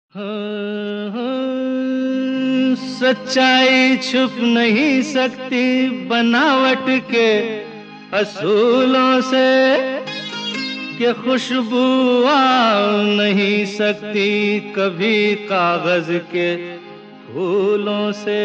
हाँ, हाँ, सच्चाई छुप नहीं सकती बनावट के असूलों से, कि खुशबू आ नहीं सकती कभी कागज के फूलों से।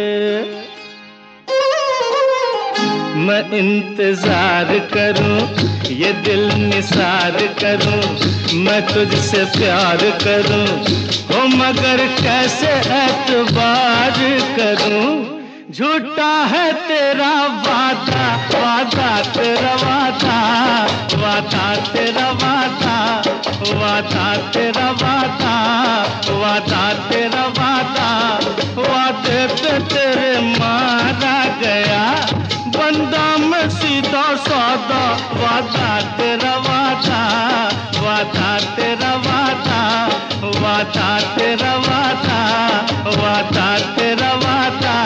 मैं इंतजार करूं, ये दिल निसार करूं, मैं तुझसे प्यार करूं, हो मगर कैसे एतबार करूं। झूठा है तेरा वादा, वादा तेरा वादा, वादा तेरा वादा, वादा तेरा वादा, वादा तेरा वादा, वादे पे तेरे मारा गया बंदा मैं सीधा सादा। वादा तेरा वादा, वादा तेरा वादा, वादा तेरा वादा, वादा तेरा वादा।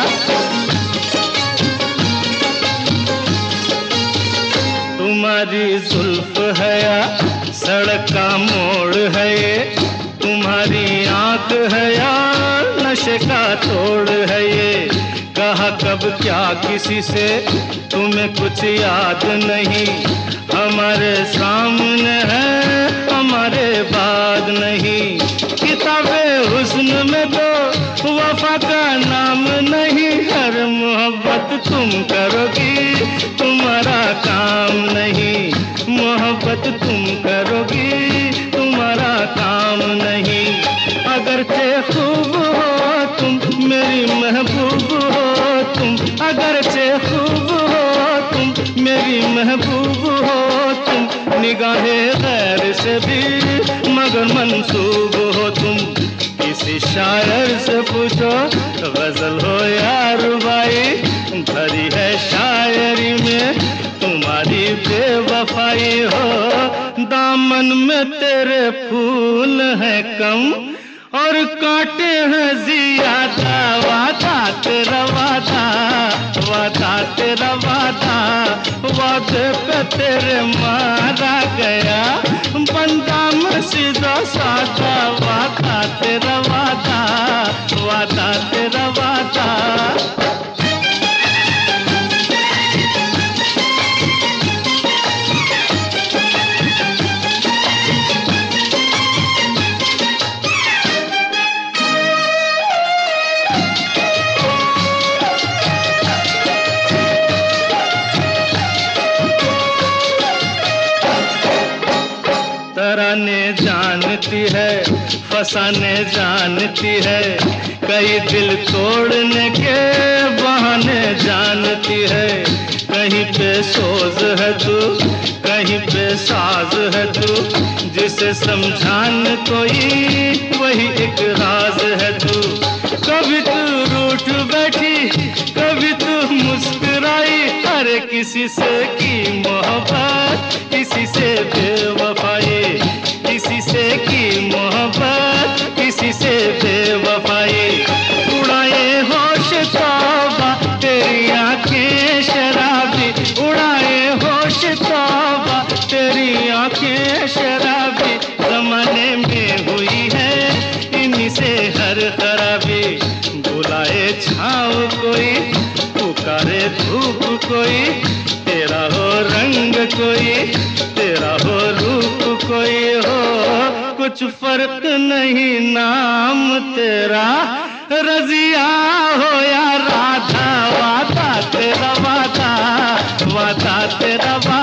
तुम्हारी जुल्फ है या सड़क का मोड़ है ये, तुम्हारी आंख है या नशे का तोड़ है ये। कहा कब क्या किसी से तुम्हें कुछ याद नहीं, हमारे सामने है हमारे बाद नहीं। किताबे हुस्न में तो वफा का नाम नहीं, हर मोहब्बत तुम करोगी तुम्हारा काम नहीं, मोहब्बत तुम करोगी तुम्हारा काम नहीं। अगरचे खूब हो तुम मेरी महबूब हो तुम, अगरचे खूब हो तुम मेरी महबूब हो तुम, निगाहे गैर से भी मगर मंसूब हो तुम। किसी शायर से पूछो गजल हो या रुबाई, भरी है शायरी में तुम्हारी बेवफाई हो। दामन में तेरे फूल है कम और कांटे हैं ज्यादा, वादा तेरा वादा, वादा तेरा वादा, वादे पे तेरे मारा गया बंदा मैं सीधा सादा। वादा तेरा वादा, वादा तेरा वादा। तराने जानती है फसाने जानती है, कई दिल तोड़ने के बहाने जानती है। कहीं पे सोज है तू कहीं पे साज है तू, जिसे समझाने कोई वही एक राज है तू। कभी तू रूठ बैठी कभी तू मुस्कुराई, हर किसी से की मोहब्बत किसी से बेवफाई, किसी से की मोहब्बत किसी से बेवफाई। उड़ाए होश तौबा तेरी आंखें शराबी, उड़ाए होश तौबा तेरी आंखें शराबी। जमाने में हुई है इन्हीं से हर खराबी, बुलाए छाँव कोई पुकारे धूप कोई, तेरा हो रंग कोई तेरा हो रूप कोई हो, कुछ फर्क नहीं नाम तेरा रजिया हो या राधा। वादा तेरा वादा, वादा तेरा वादा।